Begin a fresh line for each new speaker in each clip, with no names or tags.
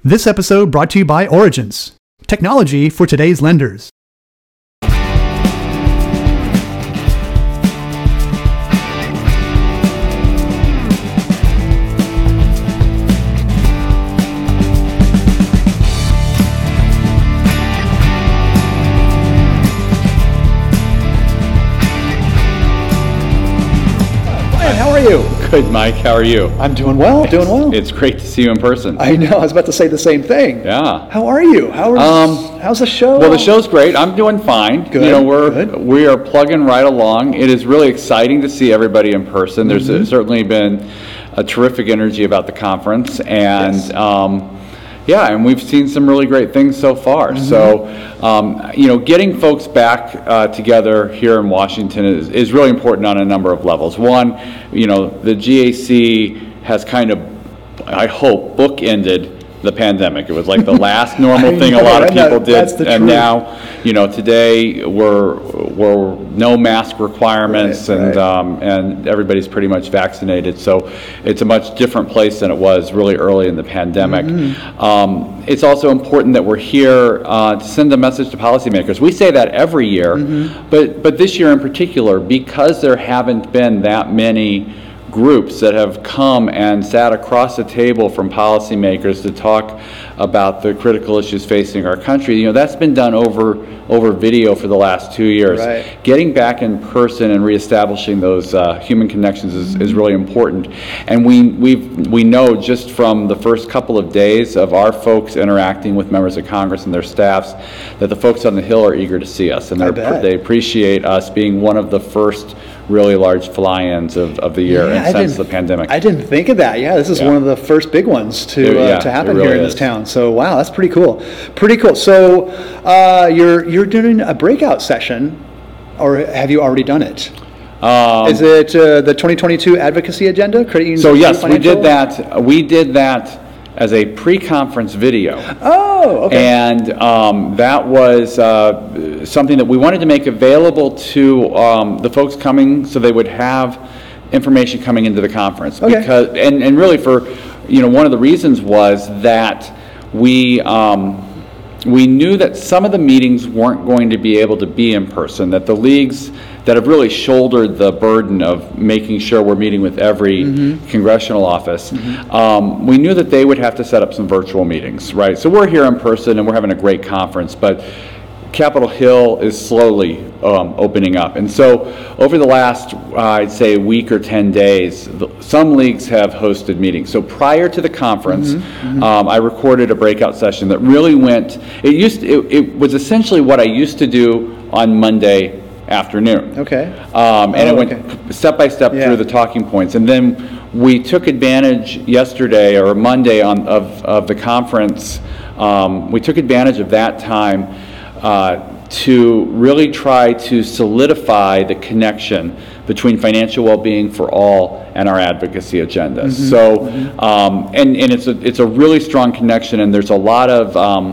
This episode brought to you by Origence, technology for today's lenders. How are you?
Good, Mike. How are you?
I'm doing well,
It's great to see you in person.
I know, I was about to say the same thing.
Yeah.
How are you? How's the show?
Well, the show's great. I'm doing fine.
Good,
You know,
good.
we are plugging right along. It is really exciting to see everybody in person. There's certainly been a terrific energy about the conference, and
Yes.
and we've seen some really great things so far. So, getting folks back together here in Washington is really important on a number of levels. One, the GAC has kind of, I hope, bookended the pandemic. It was like the last normal thing a lot of people did,
that's the
and
truth.
now, today we're no mask requirements,
Right.
and everybody's pretty much vaccinated. So it's a much different place than it was really early in the pandemic. It's also important that we're here to send a message to policymakers. We say that every year, but this year in particular, because there haven't been that many groups that have come and sat across the table from policymakers to talk about the critical issues facing our country. That's been done over video for the last 2 years.
Right.
Getting back in person and reestablishing those human connections is really important. And we know just from the first couple of days of our folks interacting with members of Congress and their staffs that the folks on the Hill are eager to see us, and
I bet.
they appreciate us being one of the first really large fly-ins of the year and since the pandemic.
I didn't think of that. Yeah, this is one of the first big ones to happen
really
here in this
is.
town. So wow, that's pretty cool. Pretty cool. So you're doing a breakout session, or have you already done it? Is it the 2022 advocacy agenda? Credit unions
So
and
yes, we
financial?
did that. We did that as a pre-conference video.
Oh, okay.
And that was something that we wanted to make available to the folks coming, so they would have information coming into the conference.
Okay.
Because and really for one of the reasons was that we knew that some of the meetings weren't going to be able to be in person, that the leagues that have really shouldered the burden of making sure we're meeting with every congressional office, we knew that they would have to set up some virtual meetings, right? So we're here in person and we're having a great conference, but Capitol Hill is slowly opening up. And so over the last, I'd say, week or 10 days, some leagues have hosted meetings. So prior to the conference, I recorded a breakout session that really went, it was essentially what I used to do on Monday afternoon.
Okay.
And it went step by step through the talking points. And then we took advantage yesterday or Monday of the conference. We took advantage of that time to really try to solidify the connection between financial well-being for all and our advocacy agenda. So, and it's a really strong connection, and there's a lot of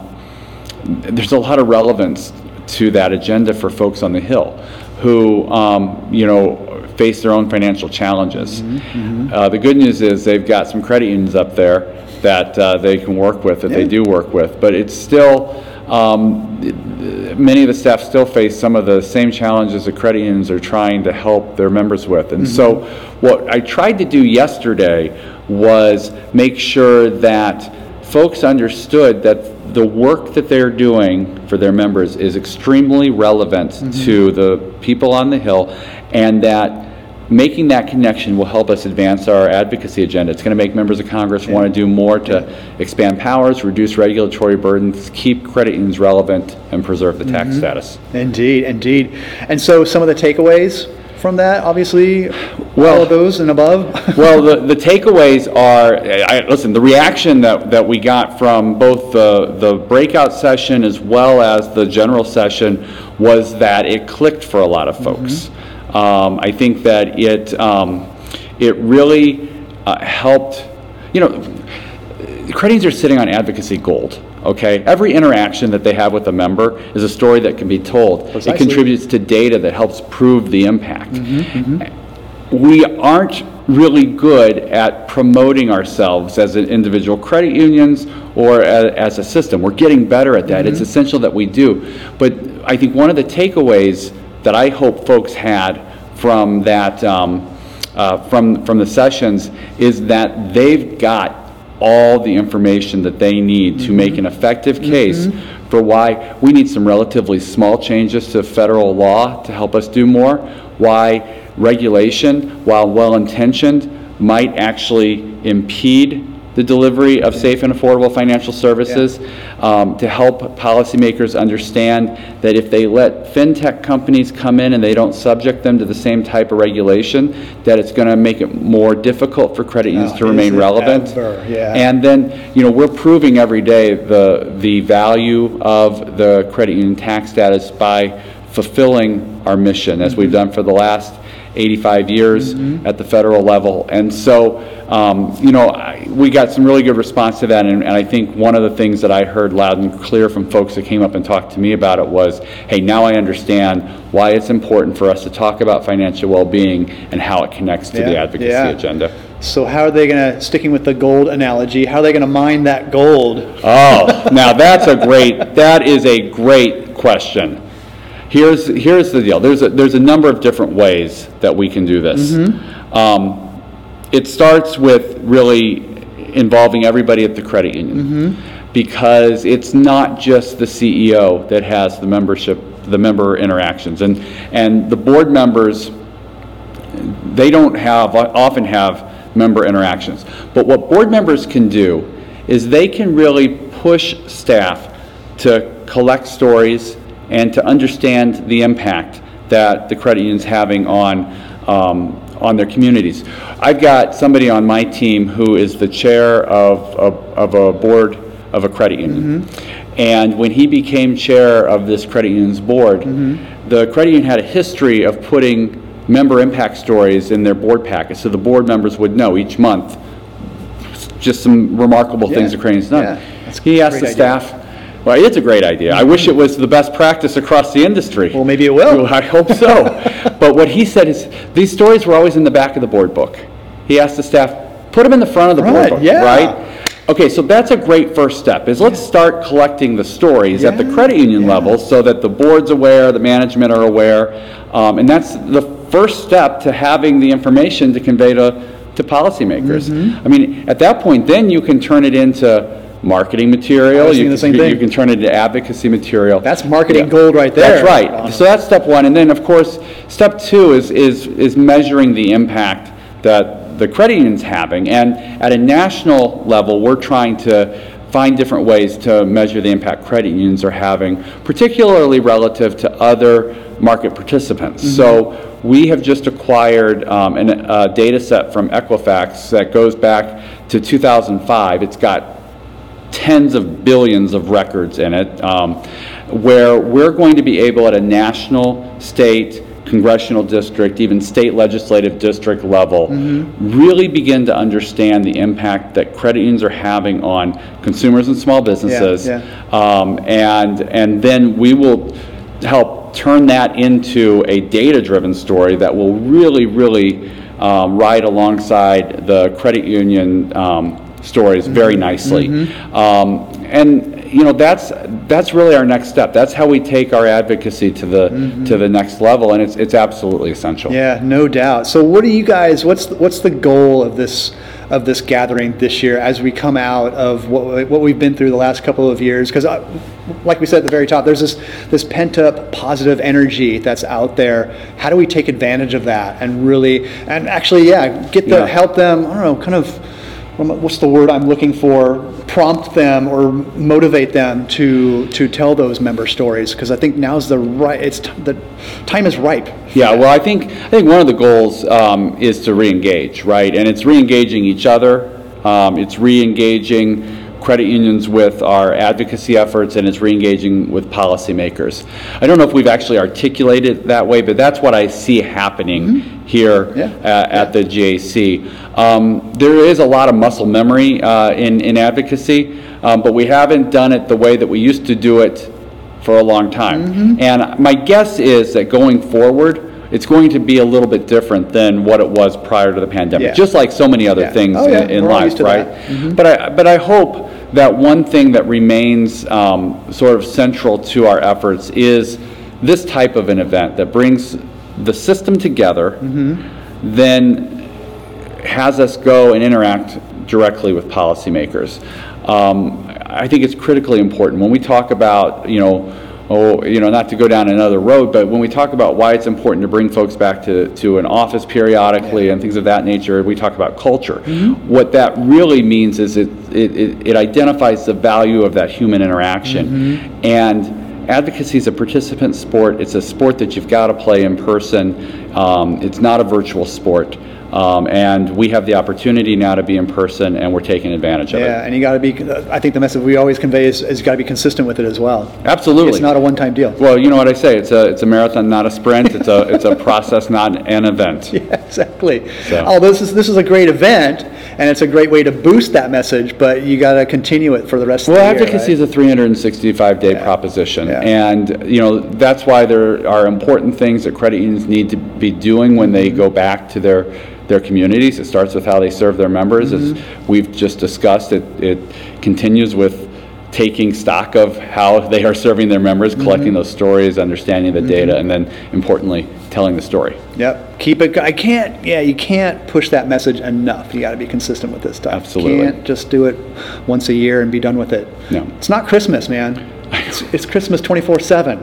relevance to that agenda for folks on the Hill who face their own financial challenges. The good news is they've got some credit unions up there that they can work with, that they do work with, but it's still many of the staff still face some of the same challenges that credit unions are trying to help their members with. And so what I tried to do yesterday was make sure that folks understood that the work that they're doing for their members is extremely relevant to the people on the Hill, and that making that connection will help us advance our advocacy agenda. It's going to make members of Congress want to do more to expand powers, reduce regulatory burdens, keep credit unions relevant, and preserve the tax status.
Indeed. And so some of the takeaways from that, obviously, all of those and above?
Well, the takeaways are, listen, the reaction that we got from both the breakout session as well as the general session was that it clicked for a lot of folks. I think that it really helped. Credit unions are sitting on advocacy gold. Okay, every interaction that they have with a member is a story that can be told.
Precisely.
It contributes to data that helps prove the impact. We aren't really good at promoting ourselves as an individual credit unions or as a system. We're getting better at that. It's essential that we do. But I think one of the takeaways that I hope folks had from that, from the sessions, is that they've got all the information that they need to make an effective case for why we need some relatively small changes to federal law to help us do more, why regulation, while well-intentioned, might actually impede the delivery of safe and affordable financial services, to help policymakers understand that if they let fintech companies come in and they don't subject them to the same type of regulation, that it's going to make it more difficult for credit unions to remain relevant. And then, you know, we're proving every day the value of the credit union tax status by fulfilling our mission, as we've done for the last 85 years at the federal level. And so, you know, we got some really good response to that, and I think one of the things that I heard loud and clear from folks that came up and talked to me about it was, hey, now I understand why it's important for us to talk about financial well-being and how it connects to the advocacy agenda.
So how are they going to, sticking with the gold analogy, how are they going to mine that gold?
Oh, now that is a great question. Here's the deal. There's a number of different ways that we can do this. It starts with really involving everybody at the credit union, because it's not just the CEO that has the member interactions, and the board members, they don't often have member interactions. But what board members can do is they can really push staff to collect stories and to understand the impact that the credit union's having on their communities. I've got somebody on my team who is the chair of a board of a credit union. And when he became chair of this credit union's board, the credit union had a history of putting member impact stories in their board packet, so the board members would know each month just some remarkable things the credit union's done. He asked the staff, well, it's a great idea. I wish it was the best practice across the industry.
Well, maybe it will.
I hope so. But what he said is, these stories were always in the back of the board book. He asked the staff, put them in the front of the board book, right? Okay, so that's a great first step, is let's start collecting the stories at the credit union level so that the board's aware, the management are aware, and that's the first step to having the information to convey to policymakers. I mean, at that point, then you can turn it into marketing material. You can turn it into advocacy material.
That's marketing gold right there.
That's right. So that's step one. And then, of course, step two is measuring the impact that the credit union's having. And at a national level, we're trying to find different ways to measure the impact credit unions are having, particularly relative to other market participants. So we have just acquired a data set from Equifax that goes back to 2005. It's got tens of billions of records in it, where we're going to be able at a national, state, congressional district, even state legislative district level, really begin to understand the impact that credit unions are having on consumers and small businesses. And then we will help turn that into a data-driven story that will really, really ride alongside the credit union stories very nicely. And you know, that's really our next step. That's how we take our advocacy to the next level, and it's absolutely essential.
Yeah, no doubt. So what do you guys, what's the goal of this gathering this year as we come out of what we've been through the last couple of years? Because like we said at the very top, there's this pent-up positive energy that's out there. How do we take advantage of that and really, and actually, help them, I don't know, kind of, what's the word I'm looking for, prompt them or motivate them to tell those member stories? Because I think now's the time is ripe.
Yeah, well, I think one of the goals is to re-engage, right? And it's re-engaging each other. It's re-engaging credit unions with our advocacy efforts, and it's re-engaging with policymakers. I don't know if we've actually articulated it that way, but that's what I see happening here at the GAC. There is a lot of muscle memory in advocacy, but we haven't done it the way that we used to do it for a long time. And my guess is that going forward, it's going to be a little bit different than what it was prior to the pandemic,
Yeah.
just like so many other
Yeah.
things
Oh, yeah.
in
We're all
life,
used to
right?
that. Mm-hmm.
But I hope that one thing that remains sort of central to our efforts is this type of an event that brings the system together, then has us go and interact directly with policymakers. I think it's critically important when we talk about, not to go down another road, but when we talk about why it's important to bring folks back to an office periodically and things of that nature, we talk about culture. What that really means is it identifies the value of that human interaction. And advocacy is a participant sport. It's a sport that you've got to play in person. It's not a virtual sport. And we have the opportunity now to be in person, and we're taking advantage of it.
Yeah, and you got to be, I think the message we always convey is you got to be consistent with it as well.
Absolutely.
It's not a one-time deal.
Well, you know what I say, it's a marathon, not a sprint. It's a process, not an event.
Yeah, exactly.
So.
Oh, this is a great event, and it's a great way to boost that message, but you got to continue it for the rest of the year.
Well, advocacy is a 365-day proposition, and that's why there are important things that credit unions need to be doing when they go back to their communities. It starts with how they serve their members. As we've just discussed, it continues with taking stock of how they are serving their members, collecting those stories, understanding the data, and then importantly, telling the story.
Yep. Keep it. You can't push that message enough. You got to be consistent with this stuff.
Absolutely.
You can't just do it once a year and be done with it.
No.
It's not Christmas, man. It's Christmas 24/7,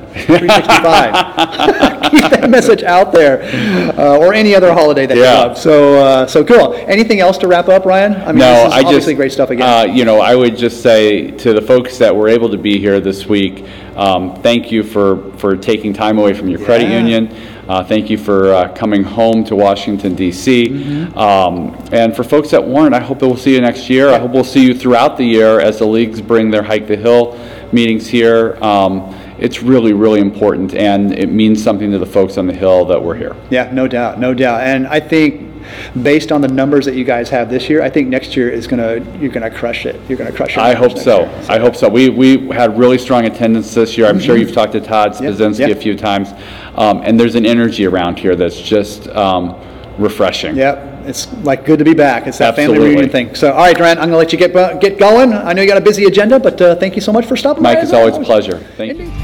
365. Keep that message out there, or any other holiday that you love. So cool. Anything else to wrap up, Ryan? I mean, this is obviously great stuff again.
I would just say to the folks that were able to be here this week, thank you for taking time away from your credit union. Thank you for coming home to Washington, D.C. And for folks that weren't, I hope that we'll see you next year. I hope we'll see you throughout the year as the leagues bring their Hike the Hill meetings here. It's really, really important, and it means something to the folks on the Hill that we're here.
Yeah, no doubt. And I think based on the numbers that you guys have this year, I think next year you're gonna crush it. You're gonna crush it.
I hope so. I hope so. We had really strong attendance this year. I'm sure you've talked to Todd Spazinski a few times, and there's an energy around here that's just refreshing.
Yep. It's like good to be back. It's that
Absolutely.
family reunion thing. So, all right, Durant, I'm going to let you get going. I know you got a busy agenda, but thank you so much for stopping by.
Mike, it's always a pleasure. Thank you.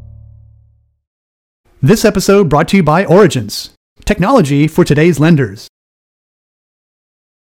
This episode brought to you by Origins, technology for today's lenders.